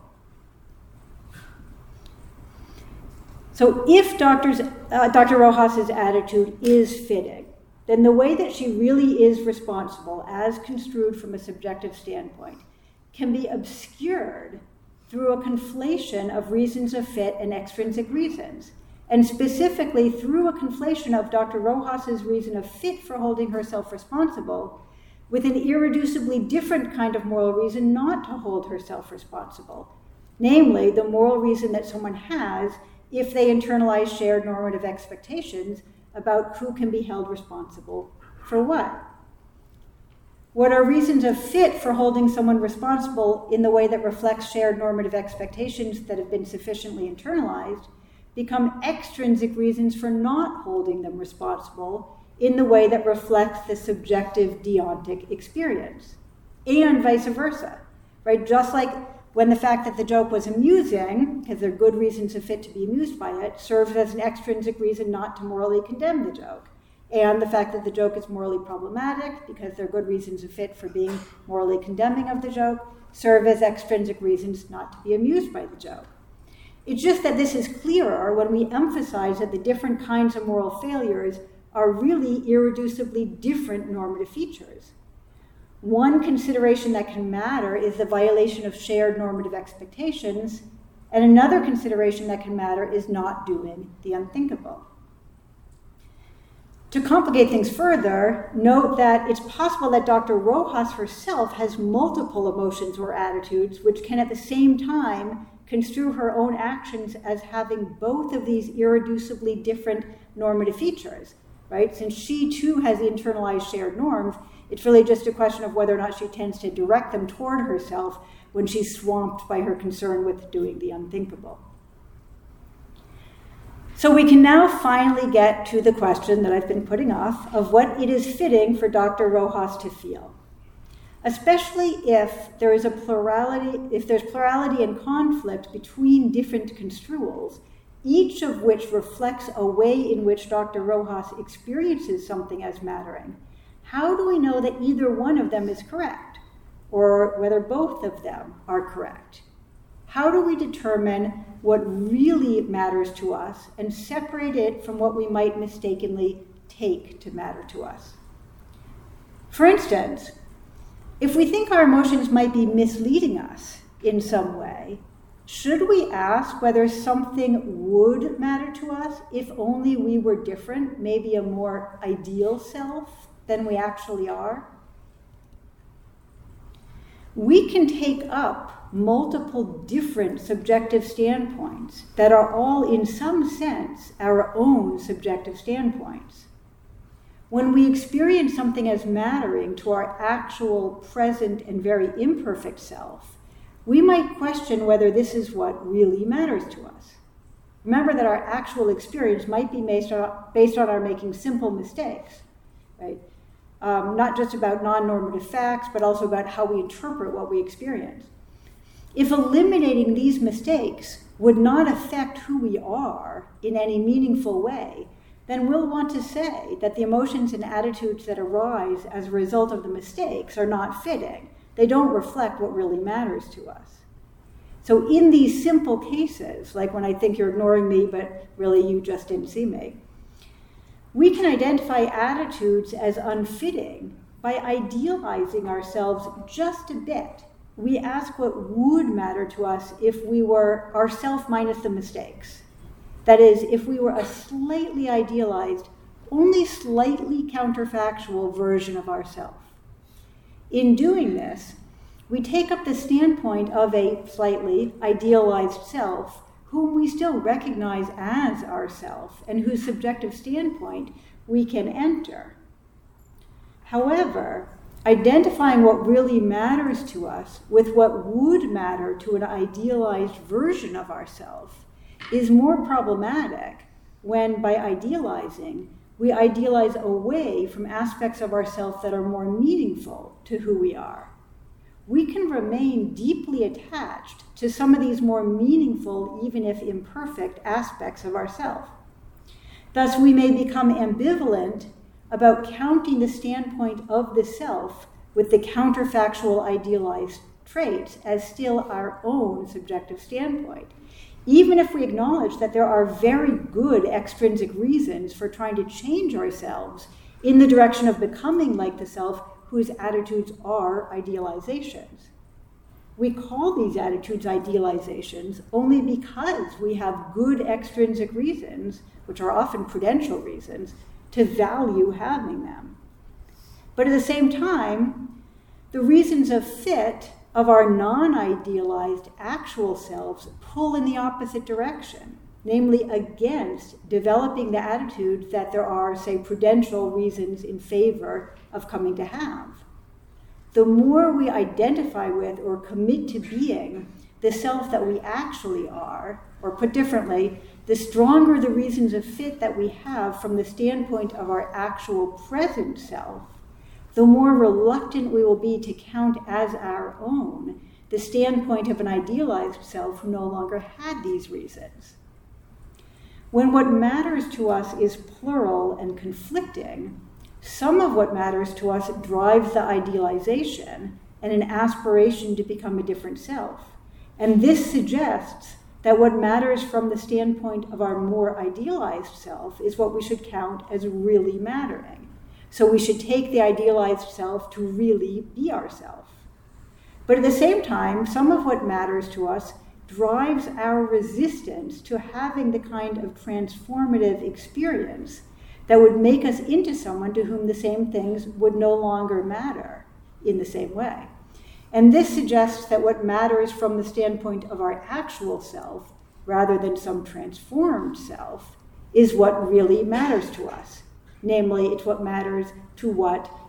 So if Dr. Rojas's attitude is fitting, then the way that she really is responsible, as construed from a subjective standpoint, can be obscured through a conflation of reasons of fit and extrinsic reasons, and specifically through a conflation of Dr. Rojas's reason of fit for holding herself responsible with an irreducibly different kind of moral reason not to hold herself responsible, namely the moral reason that someone has if they internalize shared normative expectations about who can be held responsible for what. What are reasons of fit for holding someone responsible in the way that reflects shared normative expectations that have been sufficiently internalized become extrinsic reasons for not holding them responsible in the way that reflects the subjective deontic experience, and vice versa, right? Just like when the fact that the joke was amusing, because there are good reasons of fit to be amused by it, serves as an extrinsic reason not to morally condemn the joke. And the fact that the joke is morally problematic, because there are good reasons of fit for being morally condemning of the joke, serve as extrinsic reasons not to be amused by the joke. It's just that this is clearer when we emphasize that the different kinds of moral failures are really irreducibly different normative features. One consideration that can matter is the violation of shared normative expectations, and another consideration that can matter is not doing the unthinkable. To complicate things further, note that it's possible that Dr. Rojas herself has multiple emotions or attitudes which can at the same time construe her own actions as having both of these irreducibly different normative features, right? Since she too has internalized shared norms, It's really just a question of whether or not she tends to direct them toward herself when she's swamped by her concern with doing the unthinkable. So we can now finally get to the question that I've been putting off of what it is fitting for Dr. Rojas to feel, especially if there's plurality and conflict between different construals, each of which reflects a way in which Dr. Rojas experiences something as mattering. How do we know that either one of them is correct, or whether both of them are correct? How do we determine what really matters to us and separate it from what we might mistakenly take to matter to us? For instance, if we think our emotions might be misleading us in some way, should we ask whether something would matter to us if only we were different, maybe a more ideal self than we actually are? We can take up multiple different subjective standpoints that are all, in some sense, our own subjective standpoints. When we experience something as mattering to our actual, present, and very imperfect self, we might question whether this is what really matters to us. Remember that our actual experience might be based on our making simple mistakes, right? Not just about non-normative facts, but also about how we interpret what we experience. If eliminating these mistakes would not affect who we are in any meaningful way, then we'll want to say that the emotions and attitudes that arise as a result of the mistakes are not fitting. They don't reflect what really matters to us. So in these simple cases, like when I think you're ignoring me, but really you just didn't see me, we can identify attitudes as unfitting by idealizing ourselves just a bit. We ask what would matter to us if we were ourself minus the mistakes. That is, if we were a slightly idealized, only slightly counterfactual version of ourself. In doing this, we take up the standpoint of a slightly idealized self whom we still recognize as ourself and whose subjective standpoint we can enter. However, identifying what really matters to us with what would matter to an idealized version of ourselves is more problematic when, by idealizing, we idealize away from aspects of ourselves that are more meaningful to who we are. We can remain deeply attached to some of these more meaningful, even if imperfect, aspects of ourselves. Thus, we may become ambivalent about counting the standpoint of the self with the counterfactual idealized traits as still our own subjective standpoint, even if we acknowledge that there are very good extrinsic reasons for trying to change ourselves in the direction of becoming like the self whose attitudes are idealizations. We call these attitudes idealizations only because we have good extrinsic reasons, which are often prudential reasons, to value having them. But at the same time, the reasons of fit of our non-idealized actual selves pull in the opposite direction, namely against developing the attitudes that there are, say, prudential reasons in favor of coming to have. The more we identify with or commit to being the self that we actually are, or put differently, the stronger the reasons of fit that we have from the standpoint of our actual present self, the more reluctant we will be to count as our own the standpoint of an idealized self who no longer had these reasons. When what matters to us is plural and conflicting, some of what matters to us drives the idealization and an aspiration to become a different self. And this suggests that what matters from the standpoint of our more idealized self is what we should count as really mattering. So we should take the idealized self to really be ourself. But at the same time, some of what matters to us drives our resistance to having the kind of transformative experience that would make us into someone to whom the same things would no longer matter in the same way. And this suggests that what matters from the standpoint of our actual self, rather than some transformed self, is what really matters to us. Namely, it's what matters to what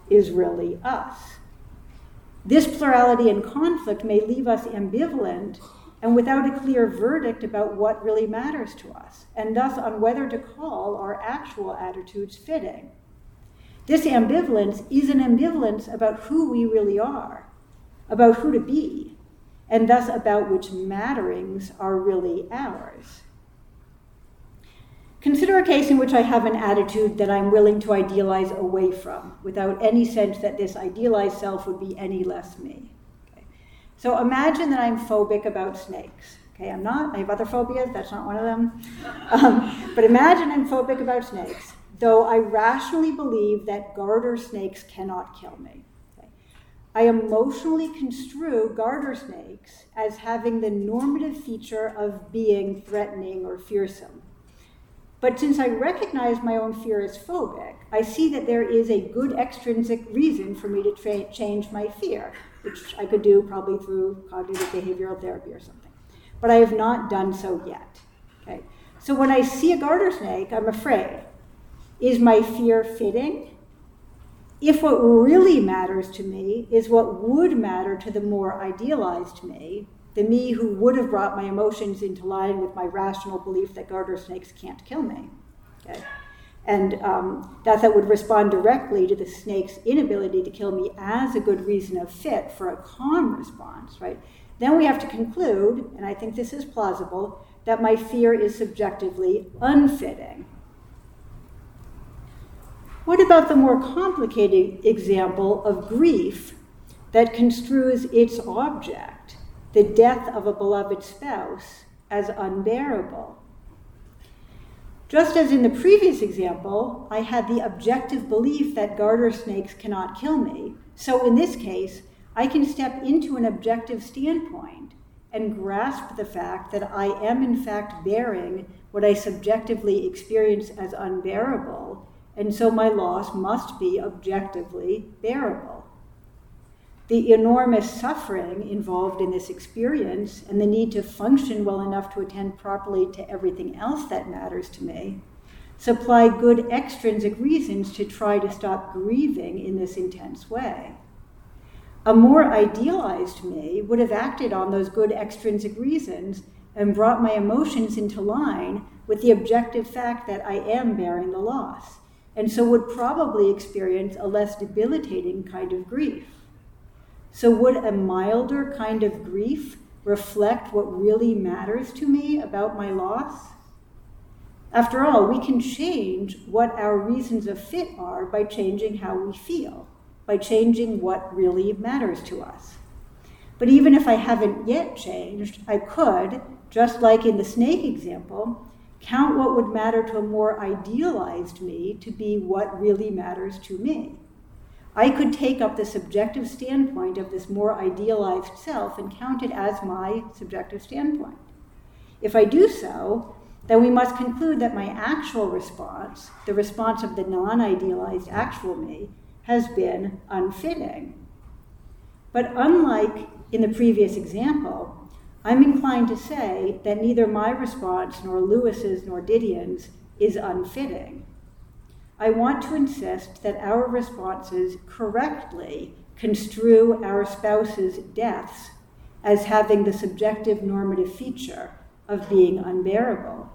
is really us. This plurality and conflict may leave us ambivalent and without a clear verdict about what really matters to us, and thus on whether to call our actual attitudes fitting. This ambivalence is an ambivalence about who we really are, about who to be, and thus about which matterings are really ours. Consider a case in which I have an attitude that I'm willing to idealize away from, without any sense that this idealized self would be any less me. Okay. So imagine that I'm phobic about snakes. Okay, I'm not. I have other phobias. That's not one of them. But imagine I'm phobic about snakes, though I rationally believe that garter snakes cannot kill me. Okay. I emotionally construe garter snakes as having the normative feature of being threatening or fearsome. But since I recognize my own fear as phobic, I see that there is a good extrinsic reason for me to change my fear, which I could do probably through cognitive behavioral therapy or something. But I have not done so yet. Okay? So when I see a garter snake, I'm afraid. Is my fear fitting? If what really matters to me is what would matter to the more idealized me, the me who would have brought my emotions into line with my rational belief that garter snakes can't kill me. Okay? And that would respond directly to the snake's inability to kill me as a good reason of fit for a calm response, right? Then we have to conclude, and I think this is plausible, that my fear is subjectively unfitting. What about the more complicated example of grief that construes its object, the death of a beloved spouse, as unbearable? Just as in the previous example, I had the objective belief that garter snakes cannot kill me, so in this case, I can step into an objective standpoint and grasp the fact that I am in fact bearing what I subjectively experience as unbearable, and so my loss must be objectively bearable. The enormous suffering involved in this experience and the need to function well enough to attend properly to everything else that matters to me supply good extrinsic reasons to try to stop grieving in this intense way. A more idealized me would have acted on those good extrinsic reasons and brought my emotions into line with the objective fact that I am bearing the loss, and so would probably experience a less debilitating kind of grief. So would a milder kind of grief reflect what really matters to me about my loss? After all, we can change what our reasons of fit are by changing how we feel, by changing what really matters to us. But even if I haven't yet changed, I could, just like in the snake example, count what would matter to a more idealized me to be what really matters to me. I could take up the subjective standpoint of this more idealized self and count it as my subjective standpoint. If I do so, then we must conclude that my actual response, the response of the non-idealized actual me, has been unfitting. But unlike in the previous example, I'm inclined to say that neither my response nor Lewis's nor Didion's is unfitting. I want to insist that our responses correctly construe our spouse's deaths as having the subjective normative feature of being unbearable.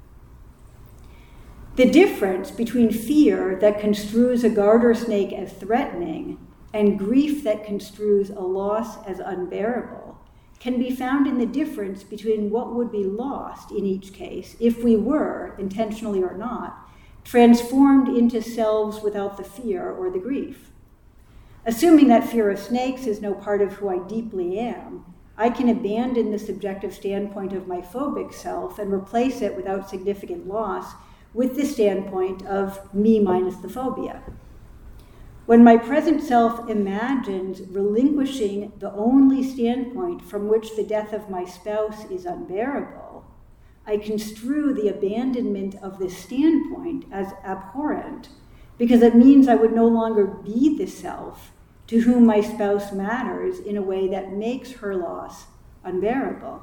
The difference between fear that construes a garter snake as threatening and grief that construes a loss as unbearable can be found in the difference between what would be lost in each case if we were, intentionally or not, transformed into selves without the fear or the grief. Assuming that fear of snakes is no part of who I deeply am, I can abandon the subjective standpoint of my phobic self and replace it without significant loss with the standpoint of me minus the phobia. When my present self imagines relinquishing the only standpoint from which the death of my spouse is unbearable, I construe the abandonment of this standpoint as abhorrent because it means I would no longer be the self to whom my spouse matters in a way that makes her loss unbearable.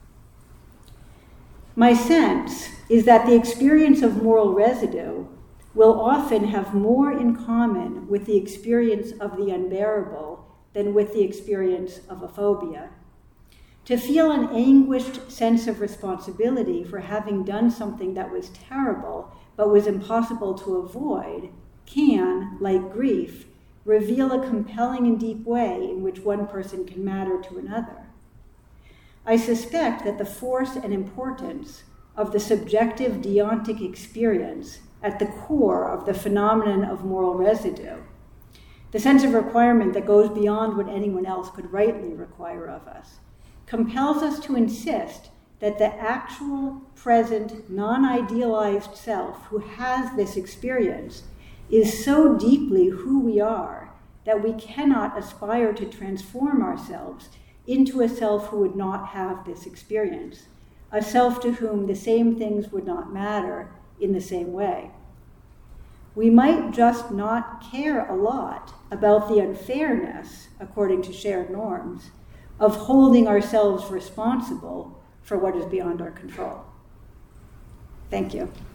My sense is that the experience of moral residue, will often have more in common with the experience of the unbearable than with the experience of a phobia. To feel an anguished sense of responsibility for having done something that was terrible but was impossible to avoid can, like grief, reveal a compelling and deep way in which one person can matter to another. I suspect that the force and importance of the subjective deontic experience at the core of the phenomenon of moral residue, the sense of requirement that goes beyond what anyone else could rightly require of us, compels us to insist that the actual, present, non-idealized self who has this experience is so deeply who we are that we cannot aspire to transform ourselves into a self who would not have this experience, a self to whom the same things would not matter in the same way. We might just not care a lot about the unfairness, according to shared norms, of holding ourselves responsible for what is beyond our control. Thank you.